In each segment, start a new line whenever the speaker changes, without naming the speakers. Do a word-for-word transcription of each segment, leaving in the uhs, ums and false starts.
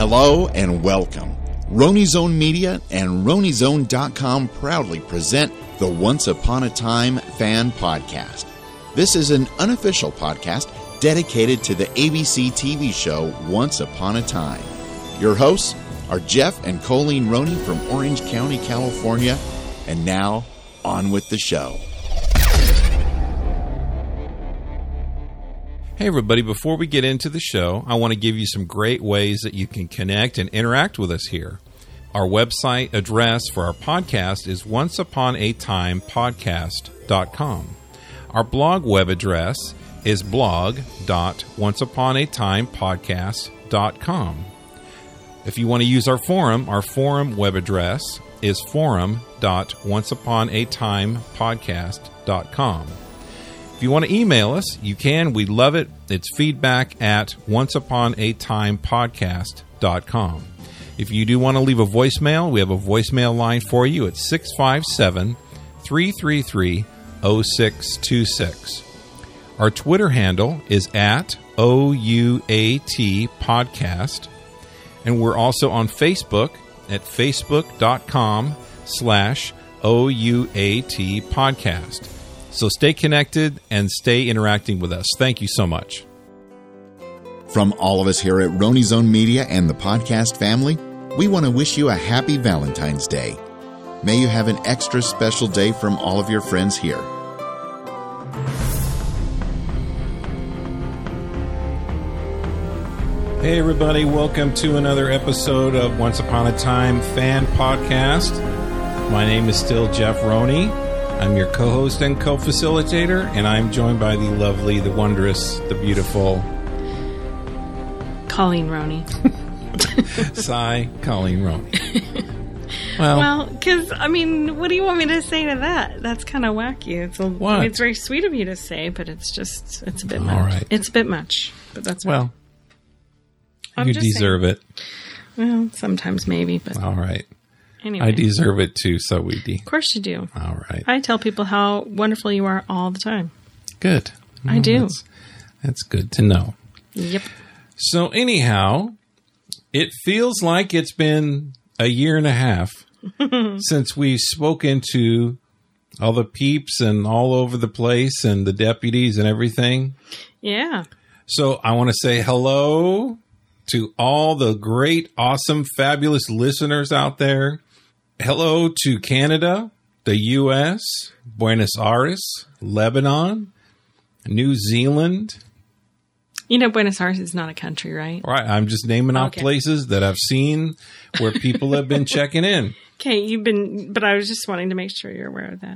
Hello and welcome. RoniZone Media and RoniZone dot com proudly present the Once Upon a Time Fan Podcast. This is an unofficial podcast dedicated to the A B C T V show Once Upon a Time. Your hosts are Jeff and Colleen Roney from Orange County, California. And now, on with the show.
Hey everybody, before we get into the show, I want to give you some great ways that you can connect and interact with us here. Our website address for our podcast is once upon a time podcast dot com. Our blog web address is blog dot once upon a time podcast dot com. If you want to use our forum, our forum web address is forum dot once upon a time podcast dot com. If you want to email us, you can. We love it. It's feedback at once upon a time podcast dot com. If you do want to leave a voicemail, we have a voicemail line for you at six five seven, three three three, zero six two six. Our Twitter handle is at O U A T Podcast. And we're also on Facebook at facebook.com slash O-U-A-T podcast. So stay connected and stay interacting with us. Thank you so much.
From all of us here at RoniZone Media and the podcast family, we want to wish you a happy Valentine's Day. May you have an extra special day from all of your friends here.
Hey everybody, welcome to another episode of Once Upon a Time Fan Podcast. My name is still Jeff Roney. I'm your co-host and co-facilitator, and I'm joined by the lovely, the wondrous, the beautiful...
Colleen Roney.
Sigh, Colleen Roney.
Well, because, well, I mean, what do you want me to say to that? That's kind of wacky. It's a,
what?
It's very sweet of you to say, but it's just, it's a bit
All
much.
Right.
It's a bit much, but that's
well.
I'm
You deserve
saying.
it.
Well, sometimes maybe, but...
All right.
Anyway.
I deserve it too, Saweetie.
Of course you do.
All right.
I tell people how wonderful you are all the time.
Good.
I do.
That's, that's good to know.
Yep.
So anyhow, it feels like it's been a year and a half since we've spoken to all the peeps and all over the place and the deputies and everything.
Yeah.
So I want to say hello to all the great, awesome, fabulous listeners out there. Hello to Canada, the U S, Buenos Aires, Lebanon, New Zealand.
You know, Buenos Aires is not a country, right?
Right. I'm just naming off
okay.
places that I've seen where people have been checking in.
Okay, you've been, but I was just wanting to make sure you're aware of that.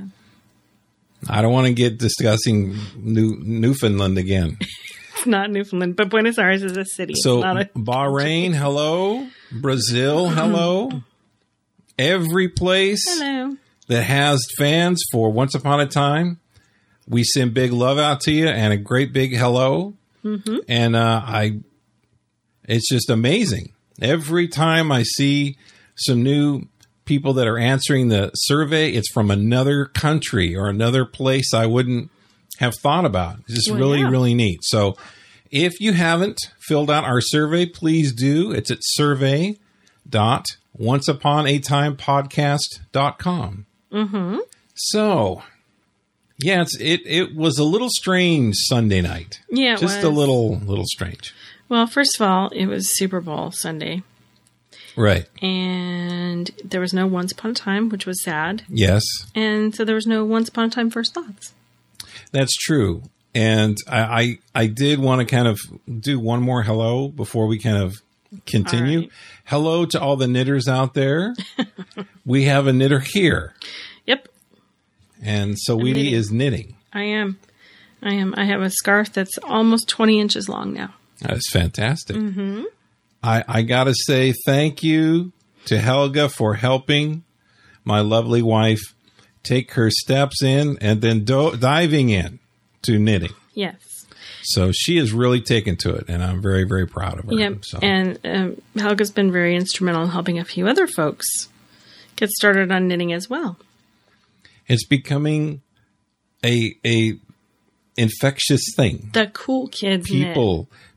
I don't want to get discussing New, Newfoundland again.
It's not Newfoundland, but Buenos Aires is a city.
So
it's not a
Bahrain, hello. Brazil, hello. Every place
hello.
that has fans for Once Upon a Time, we send big love out to you and a great big hello.
Mm-hmm.
And uh, I, it's just amazing. Every time I see some new people that are answering the survey, it's from another country or another place I wouldn't have thought about. It's just
well,
really,
yeah.
really neat. So if you haven't filled out our survey, please do. It's at survey dot once upon a time podcast dot com.
Mm-hmm.
So, yeah, it's, it it was a little strange Sunday night.
Yeah, it
just
was.
a little little strange.
Well, first of all, it was Super Bowl Sunday.
Right.
And there was no Once Upon a Time, which was sad.
Yes.
And so there was no Once Upon a Time First Thoughts.
That's true. And I, I, I did want to kind of do one more hello before we kind of continue.
Right.
Hello to all the knitters out there. We have a knitter here.
Yep.
And Saweetie is knitting.
I am. I am. I have a scarf that's almost twenty inches long now.
That's fantastic.
Mm-hmm.
I, I got to say thank you to Helga for helping my lovely wife take her steps in and then do- diving in to knitting.
Yes.
So she is really taken to it, and I'm very, very proud of her.
Yep.
So.
And um, Helga's been very instrumental in helping a few other folks get started on knitting as well.
It's becoming a a infectious thing.
The cool kids
People
knit.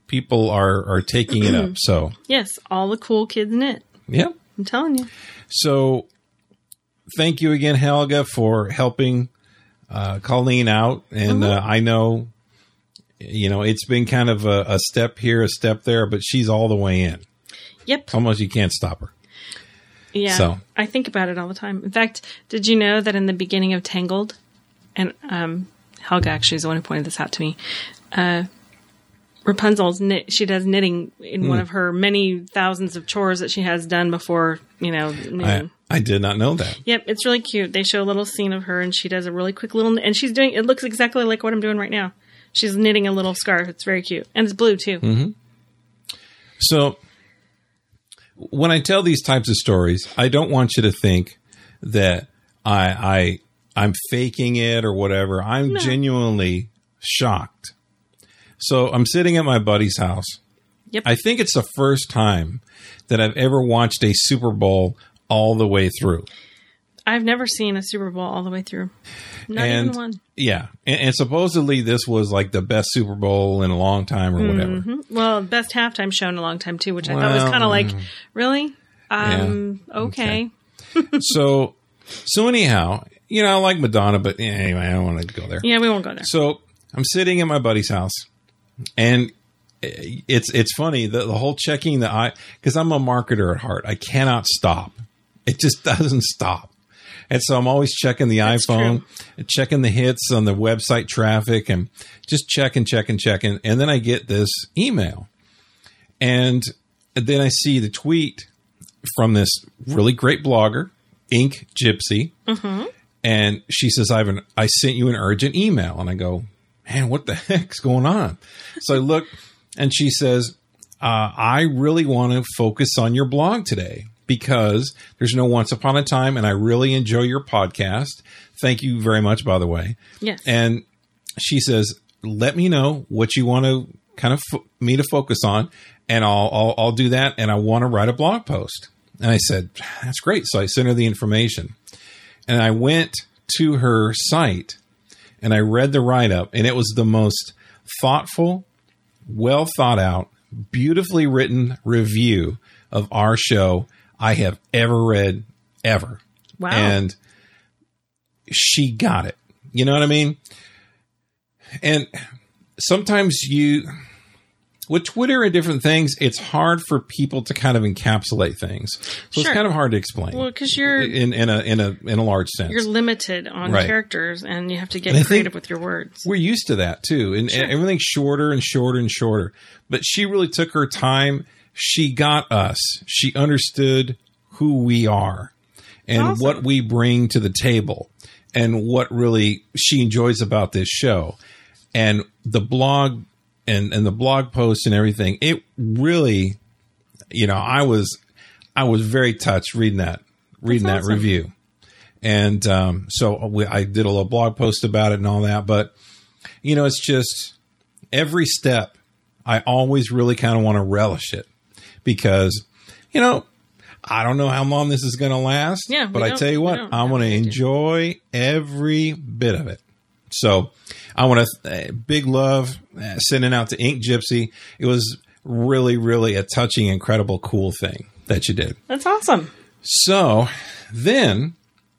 people are, are taking it up. So
yes, all the cool kids knit.
Yep.
I'm telling you.
So thank you again, Helga, for helping uh, Colleen out. And
Mm-hmm.
uh, I know, you know, it's been kind of a, a step here, a step there, but she's all the way in.
Yep.
Almost you can't stop her.
Yeah.
So.
I think about it all the time. In fact, did you know that in the beginning of Tangled, and um, Helga actually is the one who pointed this out to me, uh, Rapunzel's knit, she does knitting in
Hmm.
one of her many thousands of chores that she has done before, you know.
I, I did not know that.
Yep, it's really cute. They show a little scene of her and she does a really quick little, and she's doing, it looks exactly like what I'm doing right now. She's knitting a little scarf. It's very cute. And it's blue too.
Mm-hmm. So when I tell these types of stories, I don't want you to think that I, I, I'm faking it or whatever. I'm
No.
genuinely shocked. So I'm sitting at my buddy's house.
Yep.
I think it's the first time that I've ever watched a Super Bowl all the way through.
I've never seen a Super Bowl all the way through. Not
and
even one.
yeah, and, and supposedly this was like the best Super Bowl in a long time or whatever.
hmm Well, best halftime show in a long time too, which I thought was
Well,
kind of like, really? Um,
yeah.
okay.
Okay. so, so anyhow, you know, I like Madonna, but anyway, I don't want to go there.
Yeah, we won't go there.
So I'm sitting at my buddy's house, and it's it's funny the, the whole checking the eye, because I'm a marketer at heart. I cannot stop. It just doesn't stop. And so I'm always checking the
That's
iPhone,
true.
checking the hits on the website traffic, and just checking, checking, checking. And then I get this email. And then I see the tweet from this really great blogger, Ink Gypsy.
Mm-hmm.
And she says, I've an, I sent you an urgent email. And I go, man, what the heck's going on? So I look, and she says, uh, I really want to focus on your blog today, because there's no Once Upon a Time, and I really enjoy your podcast. Thank you very much, by the way.
Yes.
And she says, let me know what you want to kind of fo- me to focus on, and I'll, I'll I'll do that. And I want to write a blog post. And I said, that's great. So I sent her the information, and I went to her site and I read the write-up, and it was the most thoughtful, well thought out, beautifully written review of our show I have ever read, ever.
Wow.
And she got it. You know what I mean? And sometimes you, with Twitter and different things, it's hard for people to kind of encapsulate things. So
Sure.
it's kind of hard to explain.
Well, because you're
in, in a in a in a large sense.
you're limited on
Right.
characters, and you have to get
And I think-
creative with your words.
We're used to that too, and,
Sure.
and everything's shorter and shorter and shorter. But she really took her time. She got us. She understood who we are and
Awesome.
what we bring to the table, and what really she enjoys about this show, and the blog and and the blog posts and everything. It really, you know, I was I was very touched reading that reading
That's
that
awesome.
review. And um, so we, I did a little blog post about it and all that. But, you know, it's just every step, I always really kind of want to relish it, because, you know, I don't know how long this is going to last.
Yeah, we
but I
don't-
tell you
we
what,
don't
I
have
want to
any idea.
enjoy every bit of it. So I want to, uh, big love, uh, sending out to Ink Gypsy. It was really, really a touching, incredible, cool thing that you did.
That's awesome.
So then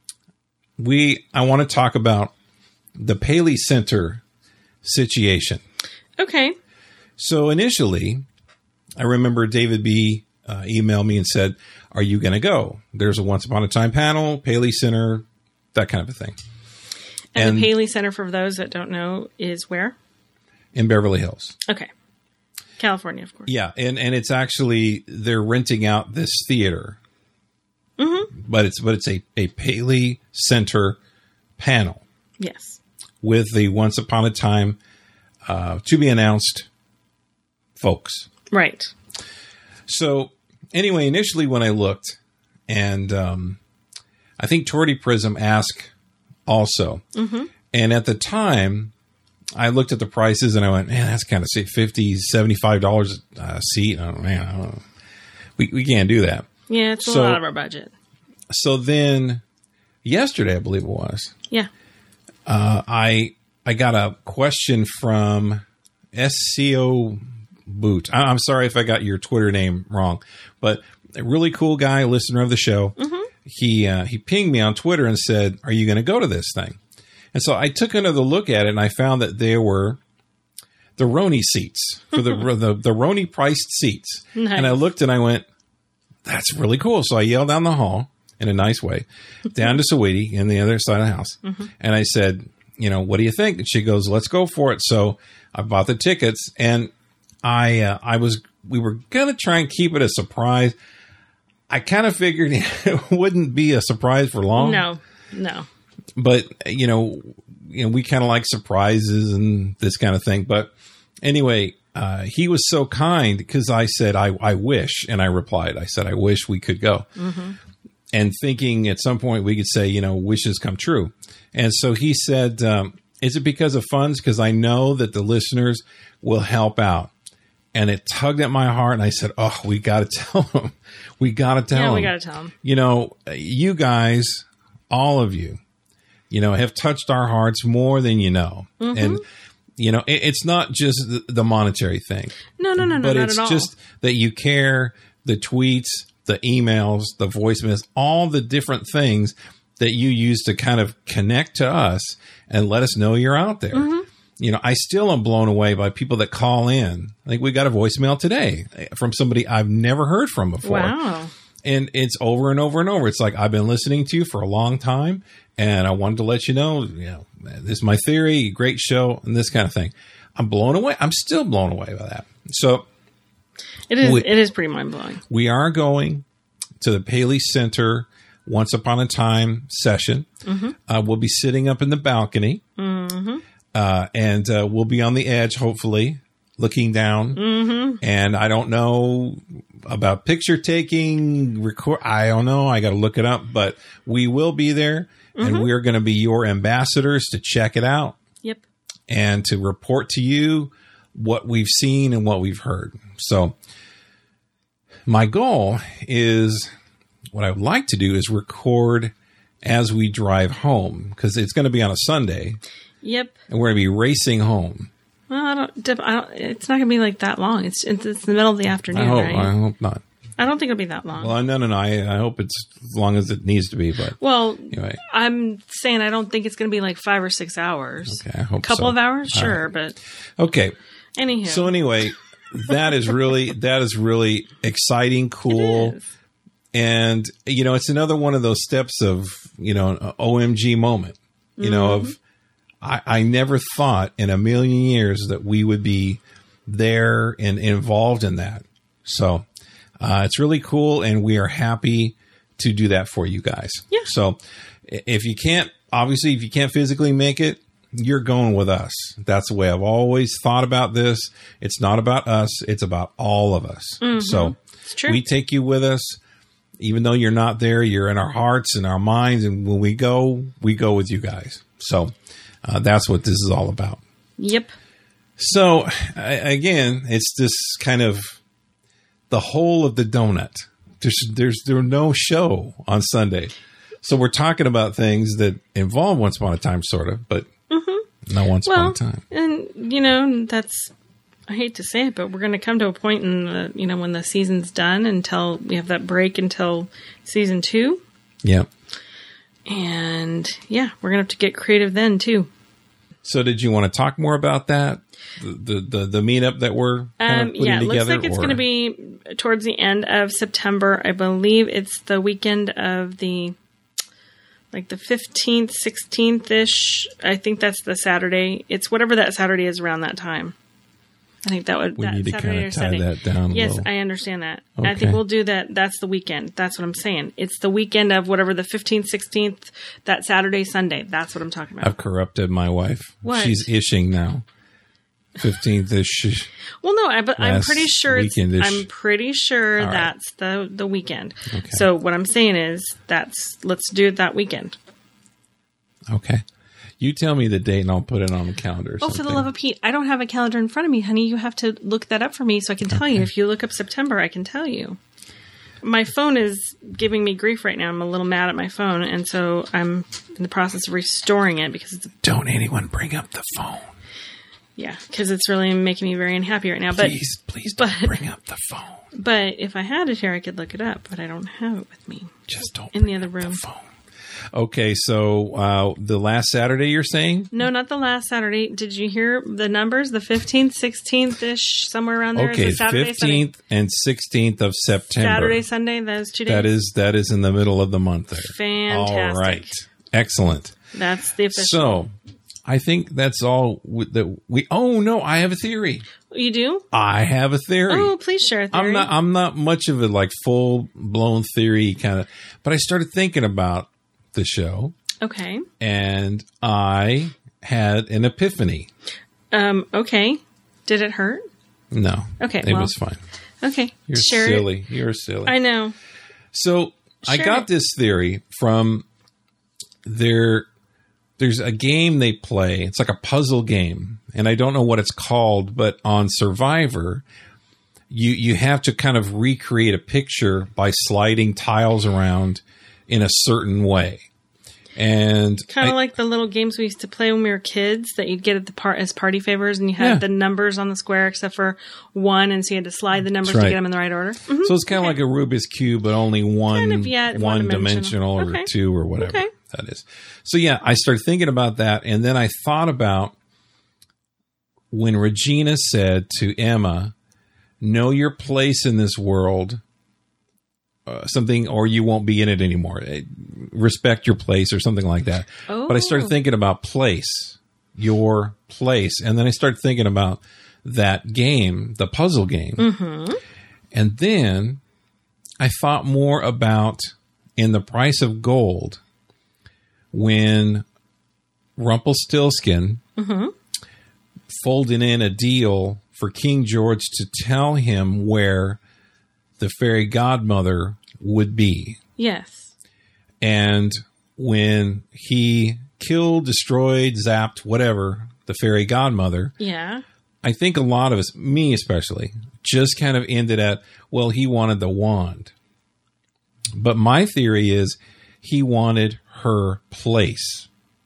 we, I want to talk about the Paley Center situation.
Okay.
So initially, I remember David B. Uh, emailed me and said, are you going to go? There's a Once Upon a Time panel, Paley Center, that kind of a thing.
And,
And-
the Paley Center, for those that don't know, is where?
In Beverly Hills.
Okay. California, of course.
Yeah. And, and it's actually, they're renting out this theater.
Mm-hmm.
But it's, but it's a, a Paley Center panel
Yes.
with the Once Upon a Time uh, to be announced folks.
Right.
So anyway, initially when I looked, and um, I think Torty Prism asked also,
Mm-hmm.
and at the time I looked at the prices and I went, man, that's kind of say fifty dollars, seventy-five dollars a seat. Oh, man, I don't know. We, we can't do that.
Yeah, it's a
So-
lot of our budget.
So then yesterday, I believe it was,
Yeah.
uh, I I got a question from S C O Boot. I- I'm sorry if I got your Twitter name wrong, but a really cool guy, listener of the show. Mm-hmm. He uh, he pinged me on Twitter and said, "Are you going to go to this thing?" And so I took another look at it, and I found that there were the Roni seats for the the, the Roni priced seats.
Nice.
And I looked and I went, "That's really cool." So I yelled down the hall in a nice way, down to Sweetie in the other side of the house, mm-hmm. and I said, "You know, what do you think?" And she goes, "Let's go for it." So I bought the tickets, and I uh, I was we were gonna try and keep it a surprise. I kind of figured it wouldn't be a surprise for long.
No, no.
But, you know, you know, we kind of like surprises and this kind of thing. But anyway, uh, he was so kind because I said, I, I wish. And I replied, I said, I wish we could go. Mm-hmm. And thinking at some point we could say, you know, wishes come true. And so he said, um, is it because of funds? Because I know that the listeners will help out. And it tugged at my heart, and I said, "Oh, we got to tell them. We got to tell them.
Yeah, we got to tell them.
You know, you guys, all of you, you know, have touched our hearts more than you know. Mm-hmm. And you know, it, it's not just the, the monetary thing.
No, no, no, no,
but
not
it's
at all.
just that you care. The tweets, the emails, the voicemails, all the different things that you use to kind of connect to us and let us know you're out there." Mm-hmm. You know, I still am blown away by people that call in. I think we got a voicemail today from somebody I've never heard from before.
Wow.
And it's over and over and over. It's like, I've been listening to you for a long time, and I wanted to let you know, you know, this is my theory, great show, and this kind of thing. I'm blown away. I'm still blown away by that. So
it is,
we,
it is pretty mind-blowing.
We are going to the Paley Center Once Upon a Time session. Mm-hmm. Uh, we'll be sitting up in the balcony. Mm-hmm. Uh, and uh, we'll be on the edge, hopefully, looking down. Mm-hmm. And I don't know about picture taking, record. I don't know. I got to look it up. But we will be there, mm-hmm. and we're going to be your ambassadors to check it out.
Yep.
And to report to you what we've seen and what we've heard. So my goal is, what I would like to do is record as we drive home, because it's going to be on a Sunday.
Yep.
And we're going to be racing home.
Well, I don't, I don't it's not going to be like that long. It's, it's it's the middle of the afternoon,
I hope,
right?
I hope not.
I don't think it'll be that long.
Well, no, no, no. I, I hope it's as long as it needs to be. But
well,
anyway.
I'm saying I don't think it's going to be like five or six hours.
Okay, I hope
A couple
so.
of hours,
All
sure,
right.
but
okay.
Anywho.
So anyway, that is really that is really exciting, cool.
It is.
And, you know, it's another one of those steps of, you know, an O M G moment, you mm-hmm. know, of I, I never thought in a million years that we would be there and involved in that. So uh, it's really cool. And we are happy to do that for you guys.
Yeah.
So if you can't, obviously, if you can't physically make it, you're going with us. That's the way I've always thought about this. It's not about us. It's about all of us. Mm-hmm. So
it's true.
We take you with us. Even though you're not there, you're in our hearts and our minds. And when we go, we go with you guys. So uh, that's what this is all about.
Yep.
So I, again, it's this kind of the whole of the donut. There's, there's, there's no show on Sunday. So we're talking about things that involve Once Upon a Time, sort of, but mm-hmm. not Once
well,
Upon a Time.
And, you know, that's, I hate to say it, but we're going to come to a point in the, you know, when the season's done until we have that break until season two.
Yeah.
And yeah, we're going to have to get creative then too.
So did you want to talk more about that? The the the, the meetup that we're kind
um,
of putting
yeah, it
together?
looks like it's going to be towards the end of September. I believe it's the weekend of the, like the fifteenth, sixteenth-ish. I think that's the Saturday. It's whatever that Saturday is around that time. I think that would.
We
that
need to
Saturday
kind
or
of tie
Sunday.
that down.
Yes,
a little.
I understand that.
Okay.
I think we'll do that. That's the weekend. That's what I'm saying. It's the weekend of whatever the fifteenth, sixteenth, that Saturday, Sunday. That's what I'm talking about.
I've corrupted my wife.
What?
She's ishing now. fifteenth ish.
Well, no, I, but I'm
Last
pretty sure. It's,
weekendish.
I'm pretty sure
All right.
that's the the weekend.
Okay.
So what I'm saying is that's let's do it that weekend.
Okay. You tell me the date and I'll put it on the calendar. Or
Oh, for the
something.
love of Pete, I don't have a calendar in front of me, honey. You have to look that up for me so I can tell
Okay.
you. If you look up September, I can tell you. My phone is giving me grief right now. I'm a little mad at my phone, and so I'm in the process of restoring it because it's
Don't anyone bring up the phone.
Yeah, because it's really making me very unhappy right now. But
Please, please don't
but-
bring up the phone.
But if I had it here, I could look it up. But I don't have it with me.
Just don't
In the
bring
other
up
room.
the phone. Okay, so uh, the last Saturday you're saying?
No, not the last Saturday. Did you hear the numbers? The fifteenth, sixteenth-ish, somewhere around there? Is
Okay,
it Saturday,
fifteenth
Sunday?
and sixteenth of September.
Saturday, Sunday, those two days?
That is that is in the middle of the month there.
Fantastic.
All right. Excellent.
That's the official.
So, I think that's all w- that we Oh no, I have a theory.
You do?
I have a theory.
Oh, please share a theory.
I'm not I'm not much of a like full-blown theory kind of, but I started thinking about the show
Okay.
and I had an epiphany.
Um, okay. Did it hurt?
No.
Okay,
It
well,
was fine.
Okay.
You're
share
silly. You're silly.
it. I know.
So I
Share
got
it.
this theory from their. There's a game they play. It's like a puzzle game, and I don't know what it's called. But on Survivor, you you have to kind of recreate a picture by sliding tiles around in a certain way, and
Kind
I-
of like the little games we used to play when we were kids that you'd get at the part as party favors, and you had
Yeah.
the numbers on the square except for one, and so you had to slide the numbers
That's
to
right.
get them in the right order. Mhm.
So it's kind of like a Rubik's Cube, but only one,
Kind of, yeah,
one
one-dimensional.
dimensional or
Okay.
two or whatever
Okay.
that is. So yeah, I started thinking about that, and then I thought about when Regina said to Emma, "Know your place in this world." Uh, something, or you won't be in it anymore. Eh, Respect your place, or something like that. But I started
Oh.
thinking about place, your place, and then I started thinking about that game, the puzzle game.
Mm-hmm.
And then I thought more about in The Price of Gold when Rumpelstiltskin
Mm-hmm.
folded in a deal for King George to tell him where the fairy godmother would be.
Yes.
And when he killed, destroyed, zapped, whatever, the fairy godmother,
Yeah.
I think a lot of us, me especially, just kind of ended at, well, he wanted the wand. But my theory is he wanted her place.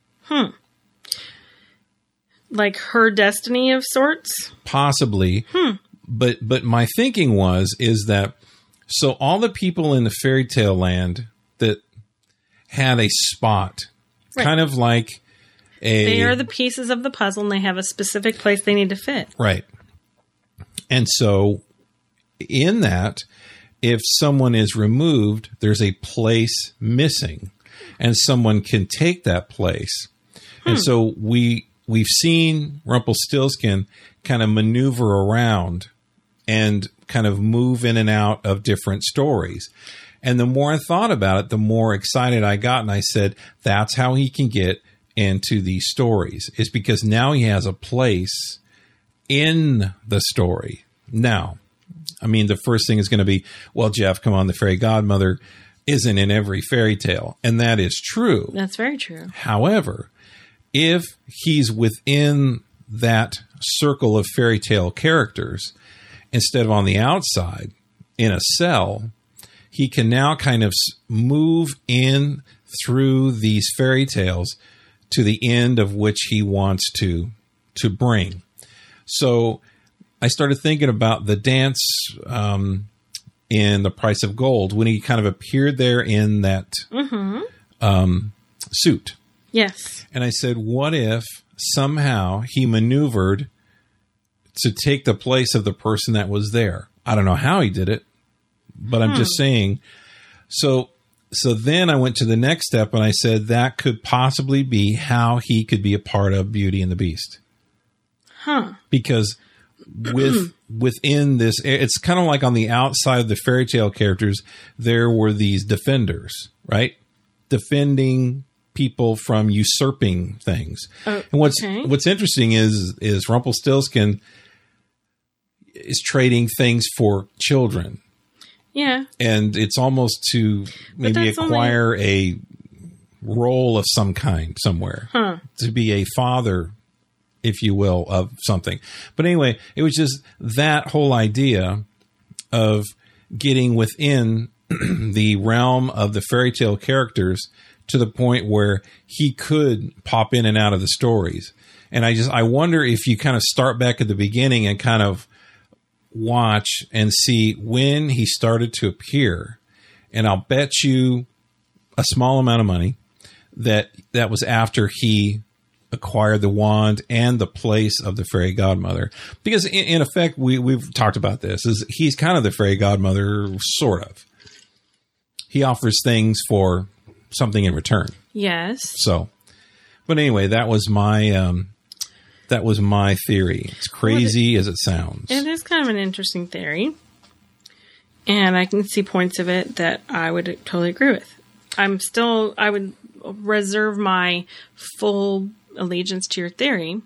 Like her destiny of sorts.
Possibly. But but my thinking was is that so all the people in the fairy tale land that had a spot,
Right.
kind of like a
They are the pieces of the puzzle, and they have a specific place they need to fit.
right. And so in that, if someone is removed, there's a place missing, and someone can take that place. And so we we've seen Rumpelstiltskin kind of maneuver around and kind of move in and out of different stories. And the more I thought about it, the more excited I got. And I said, that's how he can get into these stories, is because now he has a place in the story. Now, I mean, the first thing is going to be, well, Jeff, come on, the fairy godmother isn't in every fairy tale. And that is true.
That's very true.
However, if he's within that circle of fairy tale characters, instead of on the outside in a cell, he can now kind of s- move in through these fairy tales to the end of which he wants to to bring. So I started thinking about the dance um, in The Price of Gold when he kind of appeared there in that um, suit.
Yes.
And I said, what if somehow he maneuvered to take the place of the person that was there? I don't know how he did it, but I'm just saying. So, so then I went to the next step and I said that could possibly be how he could be a part of Beauty and the Beast.
Huh.
Because with within this, it's kind of like on the outside of the fairy tale characters, there were these defenders, right? Defending people from usurping things.
Oh,
and what's
okay.
what's interesting is is Rumpelstiltskin is trading things for children,
Yeah.
and it's almost to maybe
that's only-
acquire a role of some kind somewhere,
Huh.
to be a father, if you will, of something. But anyway, it was just that whole idea of getting within the realm of the fairy tale characters to the point where he could pop in and out of the stories. And I just, I wonder if you kind of start back at the beginning and kind of watch and see when he started to appear. And I'll bet you a small amount of money that that was after he acquired the wand and the place of the fairy godmother. Because in, in effect, we, we've talked about this, is he's kind of the fairy godmother, sort of. He offers things for something in return.
Yes.
So, but anyway, that was my, um, that was my theory. As crazy well, it, as it sounds.
It is kind of an interesting theory. And I can see points of it that I would totally agree with. I'm still, I would reserve my full allegiance to your theory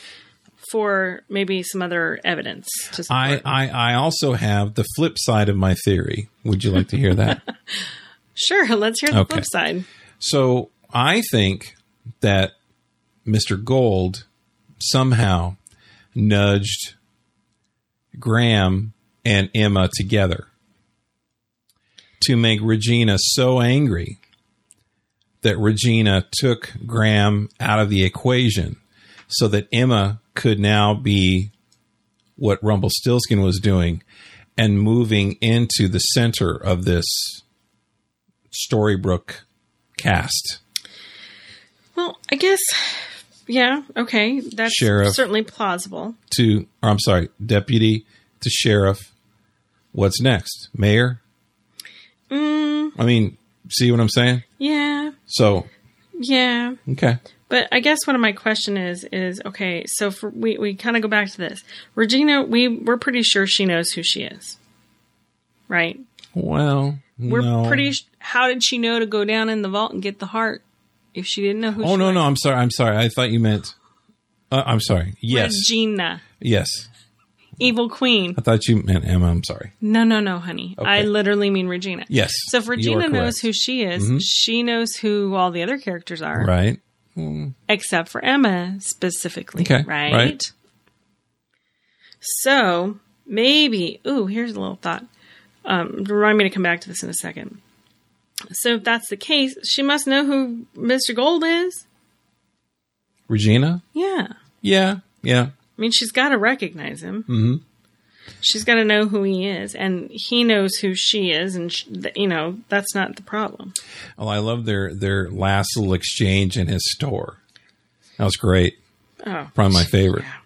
for maybe some other evidence to support.
I, I, I also have the flip side of my theory. Would you like to hear that?
Sure. Let's hear the
okay.
flip side.
So I think that Mister Gold somehow nudged Graham and Emma together to make Regina so angry that Regina took Graham out of the equation so that Emma could now be what Rumpelstiltskin was doing and moving into the center of this Storybrooke cast.
Well, I guess, yeah, okay. That's
Sheriff
certainly plausible.
To, or I'm sorry, deputy to sheriff. What's next? Mayor?
Mm,
I mean, see what I'm saying?
yeah.
So,
Yeah.
okay.
But I guess one of my question is, is, okay, so for, we, we kind of go back to this. Regina, we, we're pretty sure she knows who she is. Right?
Well,
We're
no.
pretty, sh- how did she know to go down in the vault and get the heart if she didn't know who
Oh,
she
no,
was?
no, I'm sorry. I'm sorry. I thought you meant, uh, I'm sorry. Yes.
Regina.
Yes.
Evil Queen.
I thought you meant Emma. I'm sorry.
No, no, no, honey.
Okay.
I literally mean Regina.
Yes.
So if
you are
Regina
correct.
knows who she is,
Mhm.
she knows who all the other characters are.
Right.
Except for Emma specifically.
Okay,
Right?
right.
So maybe, ooh, here's a little thought. Um, remind me to come back to this in a second. So if that's the case, she must know who Mister Gold is.
Regina?
Yeah.
Yeah. Yeah.
I mean, she's got to recognize him.
Mm-hmm.
She's got to know who he is, and he knows who she is, and she, you know that's not the problem.
Oh, I love their their last little exchange in his store. That was great.
Oh,
Probably my favorite.
yeah.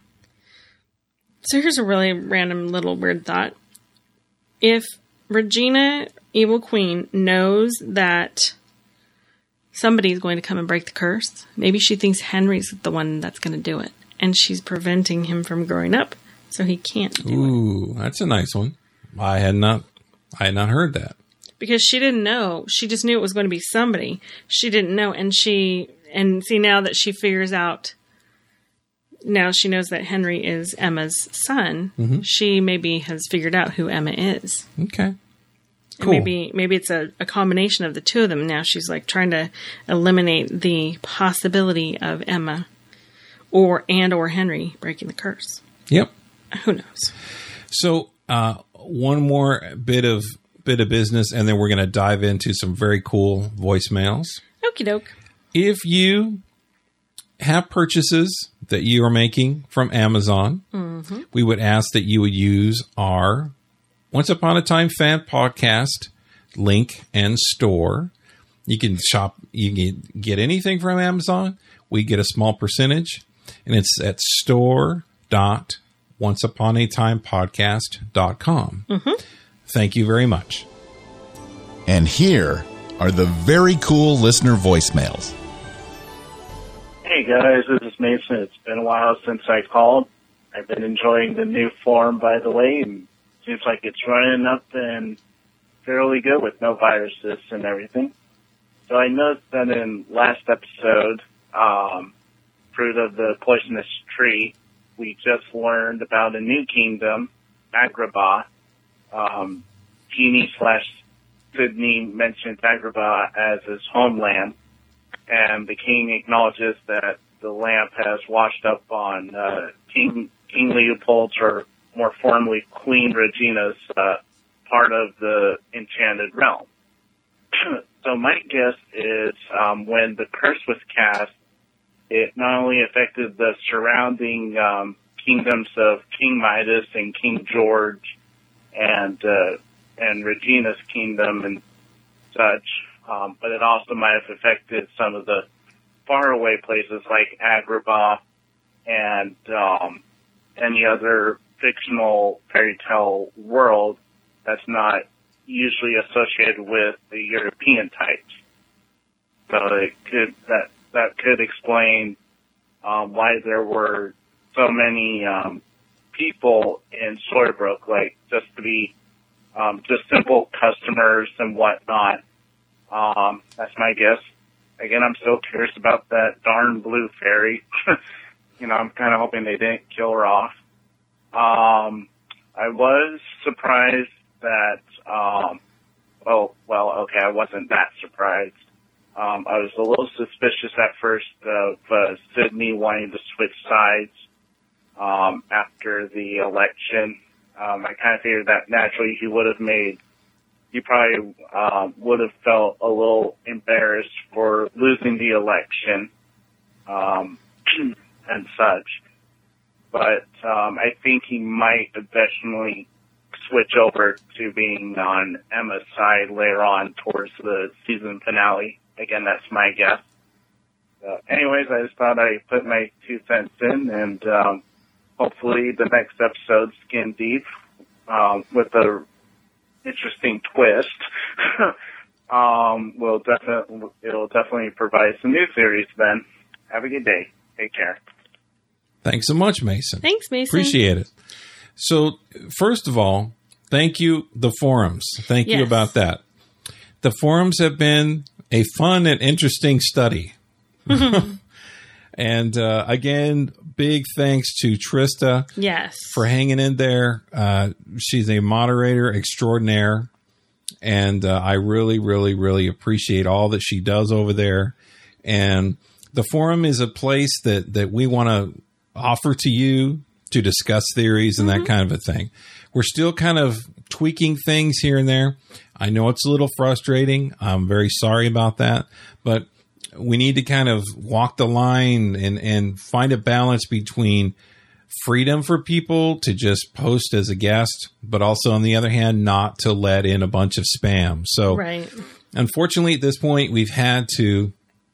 So here's a really random little weird thought. If Regina, Evil Queen, knows that somebody's going to come and break the curse, maybe she thinks Henry's the one that's going to do it, and she's preventing him from growing up. So he can't do
Ooh,
it.
that's a nice one. I had not, I had not heard that.
Because she didn't know. She just knew it was going to be somebody. She didn't know. And she, and see now that she figures out, now she knows that Henry is Emma's son,
Mm-hmm.
she maybe has figured out who Emma is.
Okay,
And
cool.
maybe, maybe it's a, a combination of the two of them. Now she's like trying to eliminate the possibility of Emma or, and or Henry breaking the curse.
Yep.
Who knows?
So, uh, one more bit of bit of business, and then we're going to dive into some very cool voicemails.
Okie doke.
If you have purchases that you are making from Amazon,
Mm-hmm.
we would ask that you would use our Once Upon a Time Fan Podcast link and store. You can shop, you can get anything from Amazon. We get a small percentage, and it's at store dot once upon a time podcast dot com.
Mm-hmm.
Thank you very much.
And here are the very cool listener voicemails.
Hey guys, this is Mason. It's been a while since I called. I've been enjoying the new form, by the way, and seems like it's running up and fairly good with no viruses and everything. So I noticed that in last episode, um, Fruit of the Poisonous Tree, we just learned about a new kingdom, Agrabah. Um, Jeannie slash Sydney mentioned Agrabah as his homeland, and the king acknowledges that the lamp has washed up on uh, King, King Leopold's, or more formally Queen Regina's, uh, part of the Enchanted Realm. So my guess is um, when the curse was cast, it not only affected the surrounding um, kingdoms of King Midas and King George and uh, and Regina's kingdom and such, um, but it also might have affected some of the faraway places like Agrabah and um, any other fictional fairy tale world that's not usually associated with the European types. So it could that that could explain um, why there were so many um, people in Storybrooke, like just to be um, just simple customers and whatnot. Um, that's my guess. Again, I'm still curious about that darn blue fairy. You know, I'm kind of hoping they didn't kill her off. Um, I was surprised that, um, oh, well, okay, I wasn't that surprised. Um, I was a little suspicious at first of uh, Sydney wanting to switch sides um, after the election. Um, I kind of figured that naturally he would have made, he probably uh, would have felt a little embarrassed for losing the election um, and such. But um, I think he might eventually switch over to being on Emma's side later on towards the season finale. Again, that's my guess. Uh, anyways, I just thought I'd put my two cents in, and um, hopefully the next episode, Skin Deep, um, with a interesting twist, um, will definitely it'll definitely provide some new theories. Then, have a good day. Take care.
Thanks so much, Mason.
Thanks, Mason.
Appreciate it. So, first of all, thank you, the forums. Thank
Yes.
you about that. The forums have been a fun and interesting study. And uh, again, big thanks to Trista
Yes.
for hanging in there. Uh, she's a moderator extraordinaire. And uh, I really, really, really appreciate all that she does over there. And the forum is a place that, that we want to offer to you to discuss theories and
Mm-hmm.
that kind of a thing. We're still kind of tweaking things here and there. I know it's a little frustrating. I'm very sorry about that, but we need to kind of walk the line and, and find a balance between freedom for people to just post as a guest, but also on the other hand, not to let in a bunch of spam. So
Right.
unfortunately at this point, we've had to,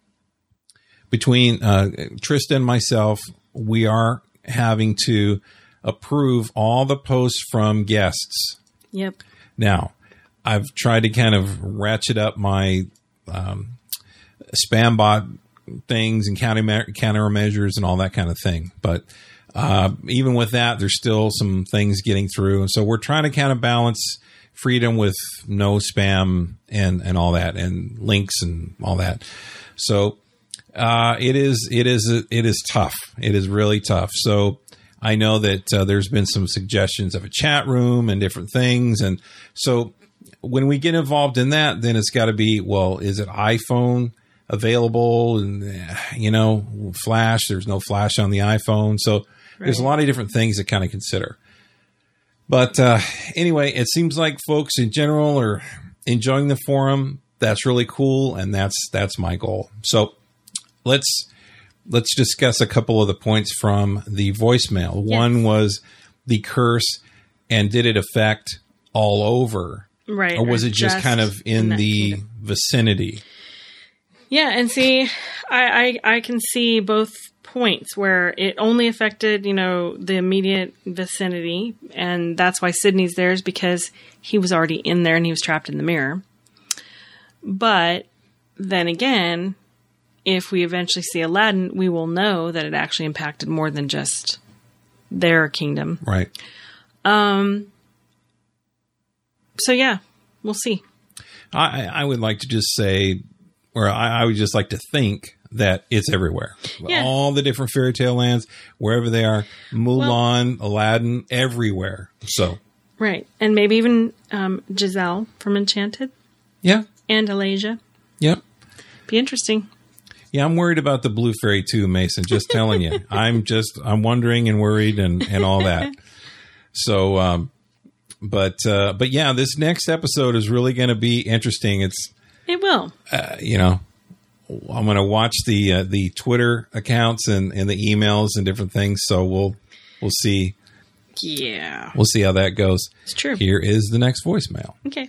between uh, Trista and myself, we are having to approve all the posts from guests.
Yep.
Now, I've tried to kind of ratchet up my um, spam bot things and counter countermeasures and all that kind of thing. But uh, even with that, there's still some things getting through. And so we're trying to kind of balance freedom with no spam and, and all that, and links and all that. So uh, it is it is it is tough. It is really tough. So I know that uh, there's been some suggestions of a chat room and different things, and so when we get involved in that, then it's got to be, well, is it iPhone available? And, you know, Flash, there's no Flash on the iPhone. So right. There's a lot of different things to kind of consider. But uh, anyway, it seems like folks in general are enjoying the forum. That's really cool. And that's, that's my goal. So let's, let's discuss a couple of the points from the voicemail.
Yes.
One was the curse, and did it affect all over?
Right.
Or was it just, just kind of in, in the kingdom. vicinity?
Yeah, and see, I, I I can see both points where it only affected, you know, the immediate vicinity, and that's why Sydney's there, is because he was already in there and he was trapped in the mirror. But then again, if we eventually see Aladdin, we will know that it actually impacted more than just their kingdom.
Right.
Um. So, yeah, we'll see.
I, I would like to just say, or I, I would just like to think that it's everywhere.
Yeah.
All the different fairy tale lands, wherever they are, Mulan, well, Aladdin, everywhere. So
right. And maybe even um, Giselle from Enchanted.
Yeah.
And Alasia.
Yep.
Be interesting.
Yeah, I'm worried about the blue fairy too, Mason. Just telling you. I'm just, I'm wondering and worried and, and all that. So, um, But uh, but yeah, this next episode is really going to be interesting. It's
it will.
Uh, you know, I'm going to watch the uh, the Twitter accounts and, and the emails and different things. So we'll we'll see.
Yeah,
we'll see how that goes.
It's true.
Here is the next voicemail.
Okay.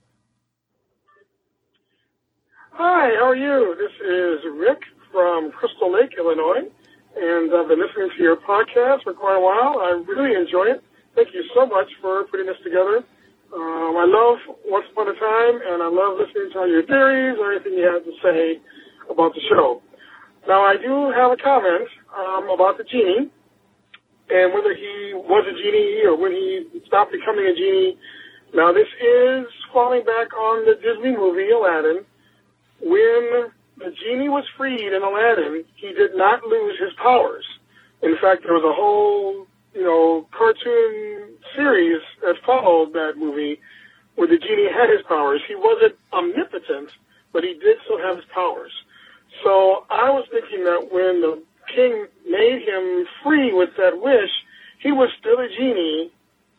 Hi, how are you? This is Rick from Crystal Lake, Illinois, and I've been listening to your podcast for quite a while. I really enjoy it. Thank you so much for putting this together. Um, I love Once Upon a Time, and I love listening to all your theories or anything you have to say about the show. Now, I do have a comment um, about the genie, and whether he was a genie or when he stopped becoming a genie. Now, this is falling back on the Disney movie Aladdin. When the genie was freed in Aladdin, he did not lose his powers. In fact, there was a whole, you know, cartoon series that followed that movie where the genie had his powers. He wasn't omnipotent, but he did still have his powers. So I was thinking that when the king made him free with that wish, he was still a genie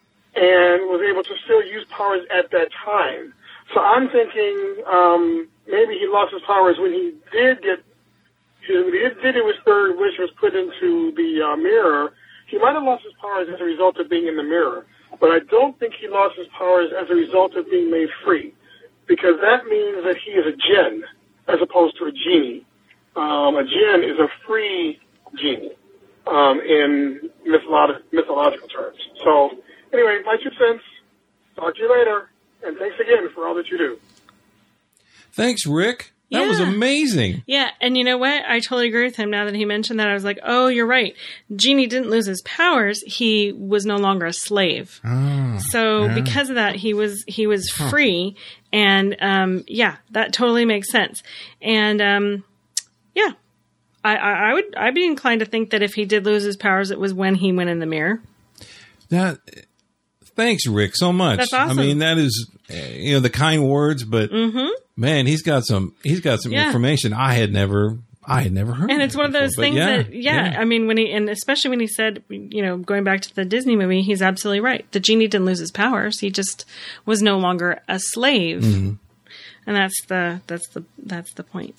and was able to still use powers at that time. So I'm thinking um, maybe he lost his powers when he did get his, when he did do his third wish was put into the uh, mirror. He might have lost his powers as a result of being in the mirror, but I don't think he lost his powers as a result of being made free, because that means that he is a jinn as opposed to a genie. Um, a jinn is a free genie um, in mytholo- mythological terms. So anyway, my two cents. Talk to you later, and thanks again for all that you do.
Thanks, Rick. That
yeah.
was amazing.
Yeah, and you know what? I totally agree with him now that he mentioned that. I was like, oh, you're right. Genie didn't lose his powers. He was no longer a slave.
Oh,
so
yeah.
because of that, he was he was huh. free. And um, yeah, that totally makes sense. And um, yeah, I, I, I would I'd be inclined to think that if he did lose his powers, it was when he went in the mirror.
That. Thanks, Rick, so much.
That's awesome.
I mean, that is, you know, the kind words, but
mm-hmm.
man, he's got some, he's got some
yeah.
information I had never, I had never heard.
And it's one of those
before,
things
yeah,
that, yeah,
yeah,
I mean, when he, and especially when he said, you know, going back to the Disney movie, he's absolutely right. The genie didn't lose his powers. He just was no longer a slave. Mm-hmm. And that's the, that's the, that's the point.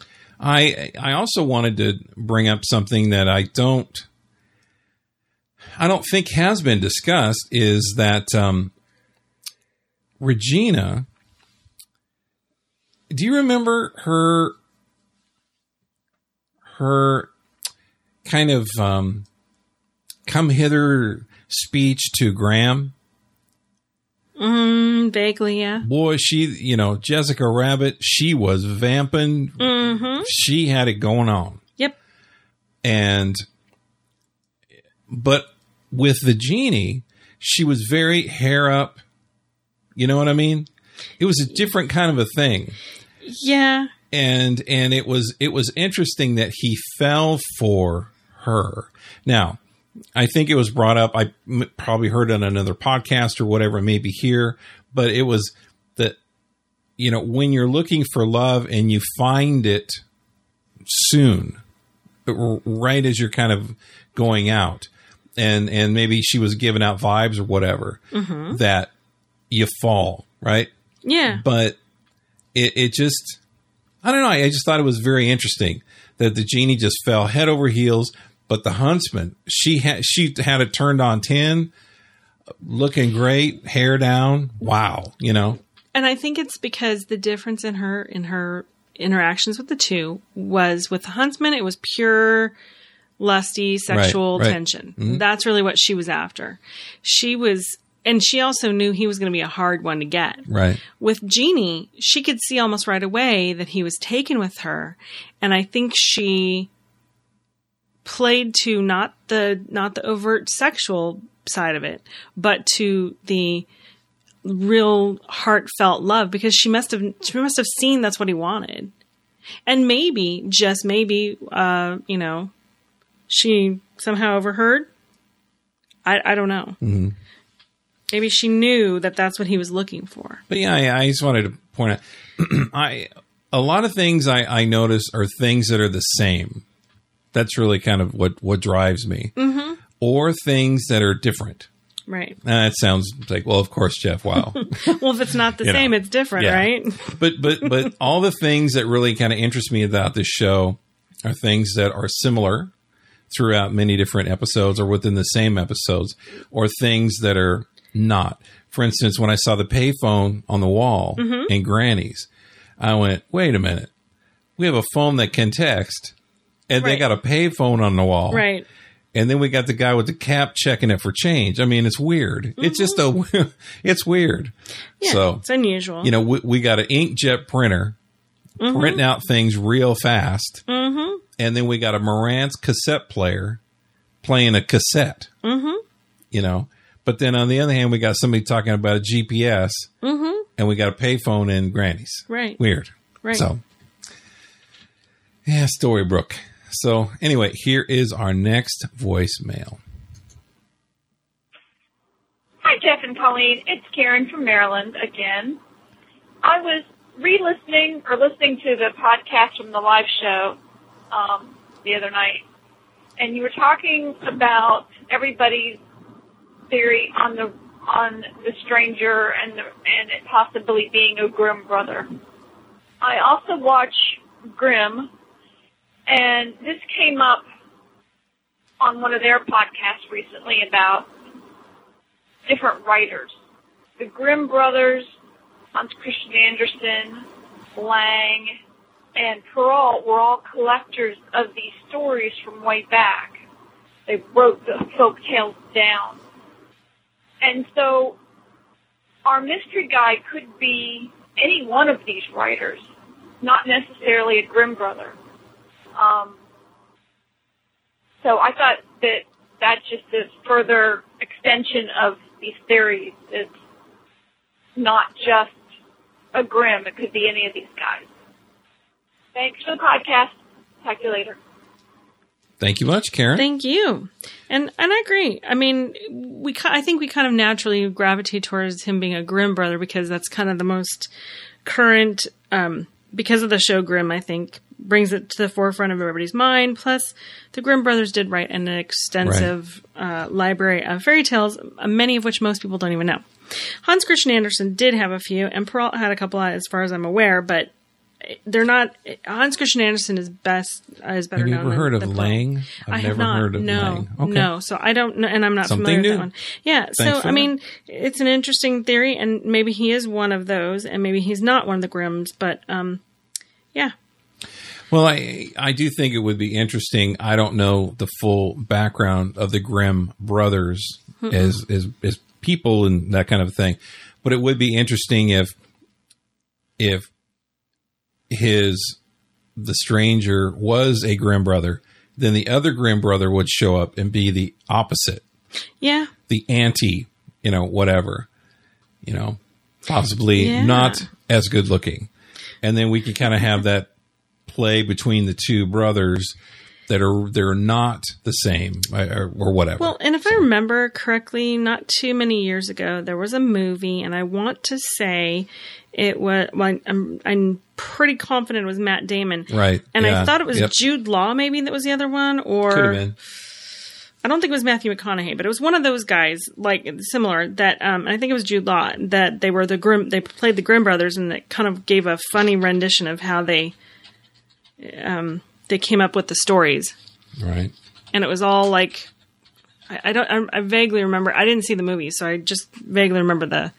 I, I also wanted to bring up something that I don't, I don't think has been discussed, is that, um, Regina, do you remember her, her kind of um, come hither speech to Graham?
Mm, vaguely, yeah.
Boy, she, you know, Jessica Rabbit, she was vamping.
Mm-hmm.
She had it going on.
Yep.
And, but with the genie, she was very hair up. You know what I mean? It was a different kind of a thing.
Yeah.
And and it was it was interesting that he fell for her. Now, I think it was brought up. I m- probably heard it on another podcast or whatever, maybe here, but it was that, you know, when you're looking for love and you find it soon, right as you're kind of going out, and and maybe she was giving out vibes or whatever, mm-hmm. that you fall, right?
Yeah.
But it, it just, I don't know. I just thought it was very interesting that the genie just fell head over heels. But the huntsman, she had, she had it turned on ten, looking great, hair down. Wow. You know?
And I think it's because the difference in her, in her interactions with the two was with the huntsman, it was pure lusty sexual
right, right.
tension.
Mm-hmm.
That's really what she was after. She was, and she also knew he was going to be a hard one to get.
Right.
With Jeannie, she could see almost right away that he was taken with her. And I think she played to not the, not the overt sexual side of it, but to the real heartfelt love, because she must have, she must have seen that's what he wanted. And maybe, just maybe, uh, you know, she somehow overheard. I, I don't know. Mm-hmm. Maybe she knew that that's what he was looking for.
But yeah, I, I just wanted to point out, I a lot of things I, I notice are things that are the same. That's really kind of what, what drives me. Mm-hmm. Or things that are different.
Right.
Uh, it sounds like, well, of course, Jeff. Wow.
Well, if it's not the
You
same,
know.
it's different,
Yeah.
right?
but but but all the things that really kind of interest me about this show are things that are similar throughout many different episodes or within the same episodes, or things that are not. For instance, when I saw the payphone on the wall
Mm-hmm.
in Granny's, I went, wait a minute. We have a phone that can text, and they
Right.
got a payphone on the wall.
Right.
And then we got the guy with the cap checking it for change. I mean, it's weird. It's just a, it's weird.
Mm-hmm. Yeah,
So,
it's unusual.
you know, we, we got an inkjet printer
Mm-hmm.
printing out things real fast. Mm-hmm. And then we got a Marantz cassette player playing a cassette, mm-hmm. you know. But then on the other hand, we got somebody talking about a G P S, mm-hmm. and we got a payphone in Granny's.
Right.
Weird.
Right.
So, yeah, Storybrooke. So, anyway, here is our next voicemail.
Hi, Jeff and Colleen. It's Karen from Maryland again. I was re-listening or listening to the podcast from the live show um, the other night, and you were talking about everybody's theory on the on the stranger and the, and it possibly being a Grimm brother. I also watch Grimm, and this came up on one of their podcasts recently about different writers. The Grimm brothers, Hans Christian Andersen, Lang, and Perrault were all collectors of these stories from way back. They wrote the folk tales down. And so our mystery guy could be any one of these writers, not necessarily a Grimm brother. Um, so I thought that that's just a further extension of these theories. It's not just a Grimm. It could be any of these guys. Thanks for the podcast. Talk to you later.
Thank you much, Karen.
Thank you. And and I agree. I mean, we ki- I think we kind of naturally gravitate towards him being a Grimm brother because that's kind of the most current, um, because of the show Grimm, I think, brings it to the forefront of everybody's mind. Plus, the Grimm brothers did write an extensive uh, library of fairy tales, uh, many of which most people don't even know. Hans Christian Andersen did have a few, and Perrault had a couple, as far as I'm aware, but they're not. Hans Christian Andersen is best uh, is better
Have you
known
ever
than,
heard of
than
Lang?
Perrault.
I've
I have
never
not.
heard of
no,
Lang. Okay.
No, so I don't know, and I'm not
Something
familiar
new.
with that one. Yeah,
Thanks
so
for
I
that.
mean, it's an interesting theory, and maybe he is one of those, and maybe he's not one of the Grimms, but um, yeah.
Well, I I do think it would be interesting. I don't know the full background of the Grimm brothers
Mm-mm.
as, as as people and that kind of thing, but it would be interesting if if his the stranger was a Grimm brother, then the other Grimm brother would show up and be the opposite,
Yeah.
the anti, you know, whatever, you know, possibly
Yeah.
not as good looking, and then we could kind of have that play between the two brothers that are they're not the same or, or whatever.
Well, and if I remember correctly, not too many years ago, there was a movie, and I want to say it was. Well, I'm I'm pretty confident it was Matt Damon,
Right.
And
Yeah.
I thought it was
Yep.
Jude Law, maybe that was the other one, or
Could have been.
I don't think it was Matthew McConaughey, but it was one of those guys, like similar. That um, I think it was Jude Law. That they were the Grimm. They played the Grimm brothers, and it kind of gave a funny rendition of how they um they came up with the stories.
Right.
And it was all like, I, I don't, I, I vaguely remember. I didn't see the movie, so I just vaguely remember the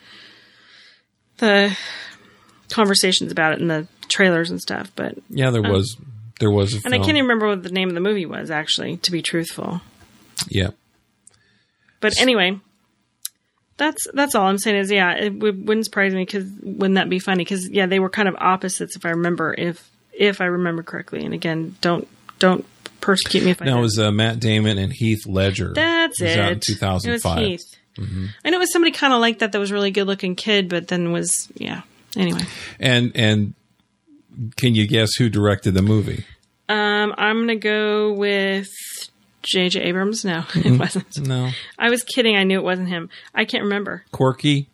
the conversations about it and the trailers and stuff. But
Yeah, there was there was a
and I
film.
can't even remember what the name of the movie was, actually, to be truthful.
Yeah.
But anyway, that's that's all I'm saying is, yeah, it w- wouldn't surprise me because wouldn't that be funny? Because yeah, they were kind of opposites, if I remember, if if I remember correctly. And again, don't don't persecute me if I
No, it
don't.
was uh, Matt Damon and Heath Ledger.
That's
it. Was
it.
out in two thousand five.
It was Heath. Mm-hmm. I know it was somebody kind of like that that was a really good looking kid, but then was, yeah. Anyway.
And and can you guess who directed the movie?
Um, I'm going to go with J J Abrams. No, it wasn't.
No.
I was kidding. I knew it wasn't him. I can't remember.
Quirky?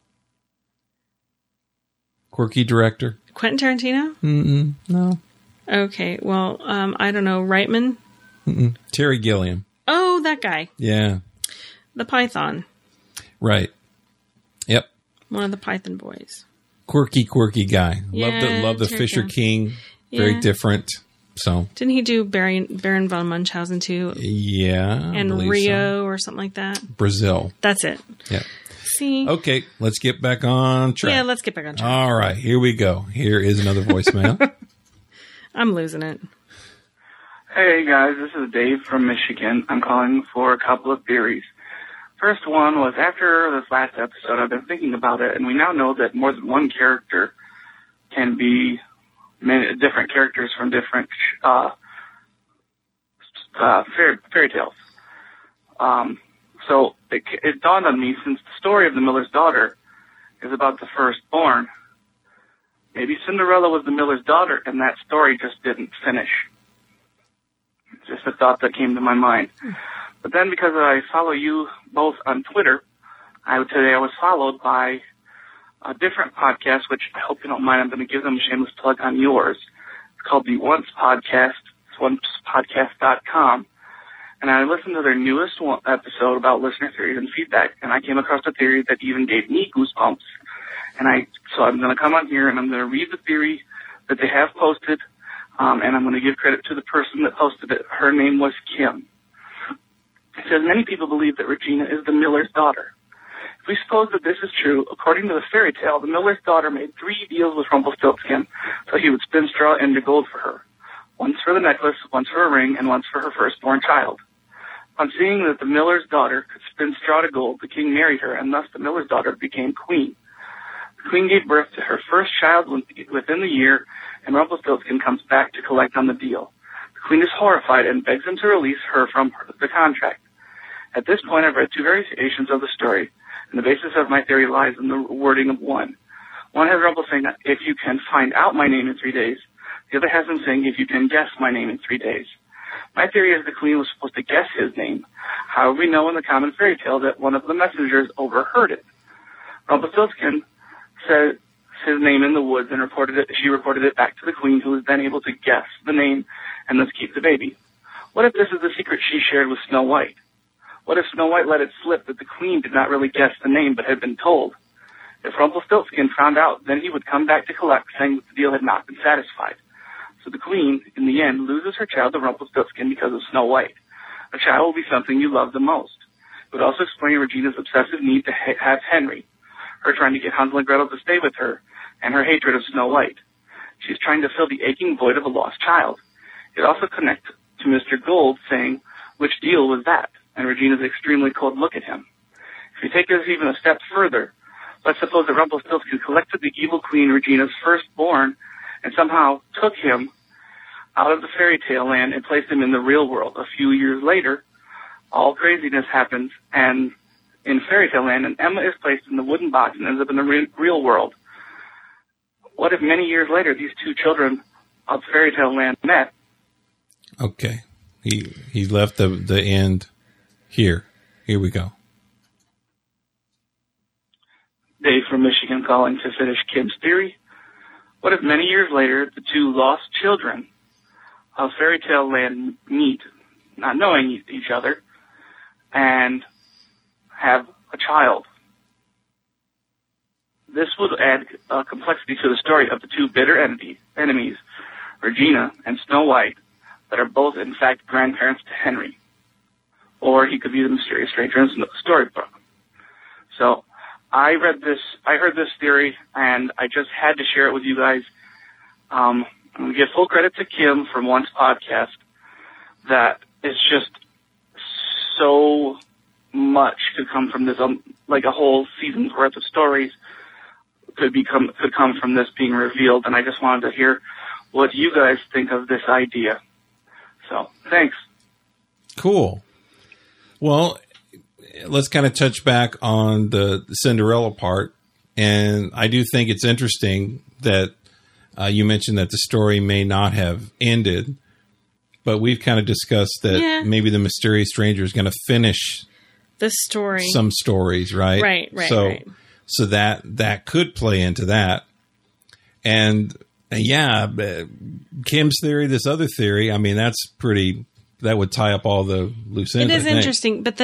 Quirky director?
Quentin Tarantino?
Mm-mm. No.
Okay. Well, um, I don't know. Reitman?
Mm-mm. Terry Gilliam.
Oh, that guy.
Yeah.
The Python.
Right. Yep.
One of the Python boys.
Quirky, quirky guy.
Yeah,
love the love the
Terry
Fisher
King.
King. Very
Yeah.
different. So
Didn't he do Baron, Baron von Munchausen too?
yeah, I
And
believe
Rio
so.
or something like that?
Brazil.
That's it.
Yeah.
See?
Okay, let's get back on track.
Yeah, let's get back on track.
All right, here we go. Here is another voicemail.
I'm losing it.
Hey guys, this is Dave from Michigan. I'm calling for a couple of theories. First one was after this last episode, I've been thinking about it, and we now know that more than one character can be many different characters from different uh, uh, fairy, fairy tales. Um, so it, it dawned on me, since the story of the Miller's Daughter is about the firstborn, maybe Cinderella was the Miller's daughter, and that story just didn't finish. Just a thought that came to my mind. But then, because I follow you both on Twitter, I would today I was followed by a different podcast, which I hope you don't mind. I'm going to give them a shameless plug on yours. It's called the Once Podcast. It's once podcast dot com. And I listened to their newest one episode about listener theories and feedback, and I came across a theory that even gave me goosebumps. And I, so I'm going to come on here and I'm going to read the theory that they have posted, um, and I'm going to give credit to the person that posted it. Her name was Kim. It says, many people believe that Regina is the Miller's daughter. If we suppose that this is true, according to the fairy tale, the Miller's daughter made three deals with Rumpelstiltskin so he would spin straw into gold for her. Once for the necklace, once for a ring, and once for her firstborn child. On seeing that the Miller's daughter could spin straw to gold, the king married her, and thus the Miller's daughter became queen. The queen gave birth to her first child within the year, and Rumpelstiltskin comes back to collect on the deal. The queen is horrified and begs him to release her from the contract. At this point, I've read two variations of the story, and the basis of my theory lies in the wording of one. One has Rumpel saying, if you can find out my name in three days. The other has him saying, if you can guess my name in three days. My theory is the queen was supposed to guess his name. However, we know in the common fairy tale that one of the messengers overheard it. Rumpelstiltskin said his name in the woods and reported it. She reported it back to the queen, who was then able to guess the name and thus keep the baby. What if this is the secret she shared with Snow White? What if Snow White let it slip that the queen did not really guess the name but had been told? If Rumpelstiltskin found out, then he would come back to collect, saying that the deal had not been satisfied. So the queen, in the end, loses her child to Rumpelstiltskin because of Snow White. A child will be something you love the most. It would also explain Regina's obsessive need to ha- have Henry, her trying to get Hansel and Gretel to stay with her, and her hatred of Snow White. She's trying to fill the aching void of a lost child. It also connects to Mister Gold saying, which deal was that? And Regina's extremely cold look at him. If you take this even a step further, let's suppose that Rumpelstiltskin collected the evil queen, Regina's firstborn, and somehow took him out of the fairy tale land and placed him in the real world. A few years later, all craziness happens, and in fairy tale land, and Emma is placed in the wooden box and ends up in the re- real world. What if many years later these two children of fairy tale land met?
Okay. He he left the, the end here. Here we go.
Dave from Michigan calling to finish Kim's theory. What if many years later the two lost children of fairy tale land meet, not knowing each other, and have a child? This would add uh, complexity to the story of the two bitter entity, enemies, Regina and Snow White, that are both in fact grandparents to Henry. Or he could be the mysterious stranger in the storybook. So I read this, I heard this theory, and I just had to share it with you guys. Um, I'm going to give full credit to Kim from Once Podcast. That is just so much could come from this, um, like a whole season's worth of stories could become could come from this being revealed, and I just wanted to hear what you guys think of this idea. So, thanks.
Cool. Well, let's kind of touch back on the Cinderella part. And I do think it's interesting that uh, you mentioned that the story may not have ended, but we've kind of discussed that
Yeah.
maybe the mysterious stranger is going to finish
The story.
some stories, right?
Right, right,
so,
right.
So that that could play into that. And uh, yeah, uh, Kim's theory, this other theory, I mean, that's pretty, that would tie up all the loose
It
ends.
is
I think.
interesting, but then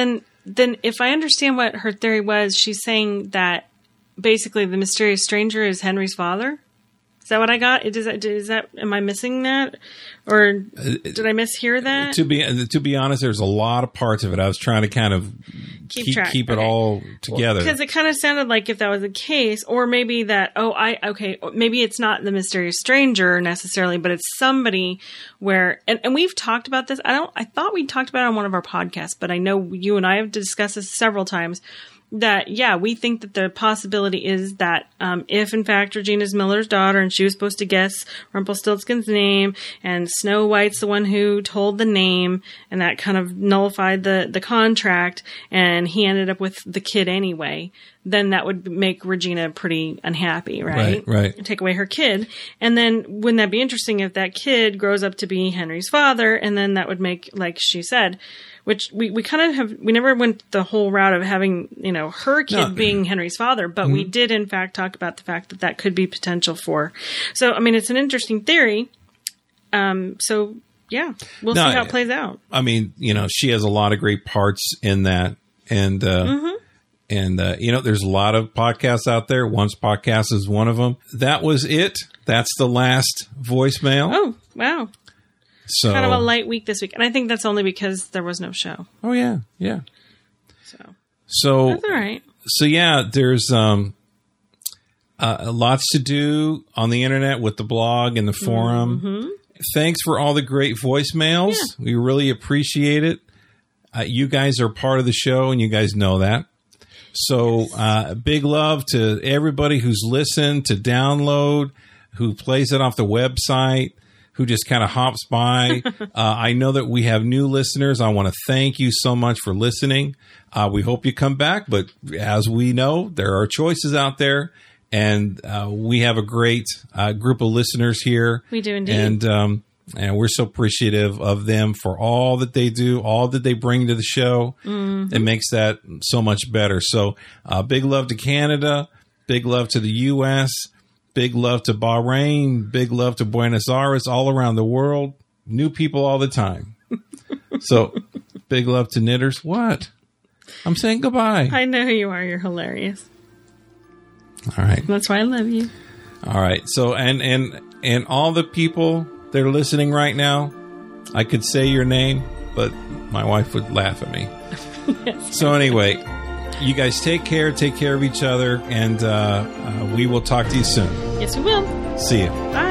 then if I understand what her theory was, she's saying that basically the mysterious stranger is Henry's father. Is that what I got? Is that, is that, am I missing that? Or did I mishear that?
To be to be honest, there's a lot of parts of it. I was trying to kind of
keep
keep,
track.
keep it
okay.
all together.
Because it kind of sounded like if that was the case, or maybe that, oh, I, okay, maybe it's not the mysterious stranger necessarily, but it's somebody where, and, and we've talked about this. I don't, I thought we talked about it on one of our podcasts, but I know you and I have discussed this several times. That, yeah, we think that the possibility is that um, if, in fact, Regina's Miller's daughter and she was supposed to guess Rumpelstiltskin's name and Snow White's the one who told the name and that kind of nullified the, the contract and he ended up with the kid anyway, then that would make Regina pretty unhappy, right?
Right, right.
Take away her kid. And then wouldn't that be interesting if that kid grows up to be Henry's father and then that would make, like she said, which we, we kind of have, we never went the whole route of having, you know, her kid
No.
being Henry's father, but mm-hmm. we did in fact talk about the fact that that could be potential for. So, I mean, it's an interesting theory. Um, so yeah, we'll
No,
see how it plays out.
I mean, you know, she has a lot of great parts in that. And, uh,
Mm-hmm.
and, uh, you know, there's a lot of podcasts out there. Once Podcast is one of them. That was it. That's the last voicemail.
Oh, wow.
So
Kind of a light week this week. And I think that's only because there was no show.
Oh yeah. Yeah.
So,
So
that's all right.
So yeah, there's um, uh, lots to do on the internet with the blog and the forum.
Mm-hmm.
Thanks for all the great voicemails.
Yeah.
We really appreciate it. Uh, you guys are part of the show, and you guys know that. So uh, big love to everybody who's listened, to download, who plays it off the website, who just kind of hops by. uh, I know that we have new listeners. I want to thank you so much for listening. Uh, we hope you come back. But as we know, there are choices out there. And uh, we have a great uh, group of listeners here.
We do indeed.
And, um, and we're so appreciative of them for all that they do, all that they bring to the show. Mm-hmm. It makes that so much better. So uh, big love to Canada. Big love to the U S Big love to Bahrain. Big love to Buenos Aires, all around the world. New people all the time. So, big love to Knitters. What? I'm saying goodbye.
I know who you are. You're hilarious.
All right.
That's why I love you.
All right. So, and, and, and all the people that are listening right now, I could say your name, but my wife would laugh at me. Yes. So anyway, you guys take care, take care of each other, and uh, uh, we will talk to you soon.
Yes, we will.
See you.
Bye.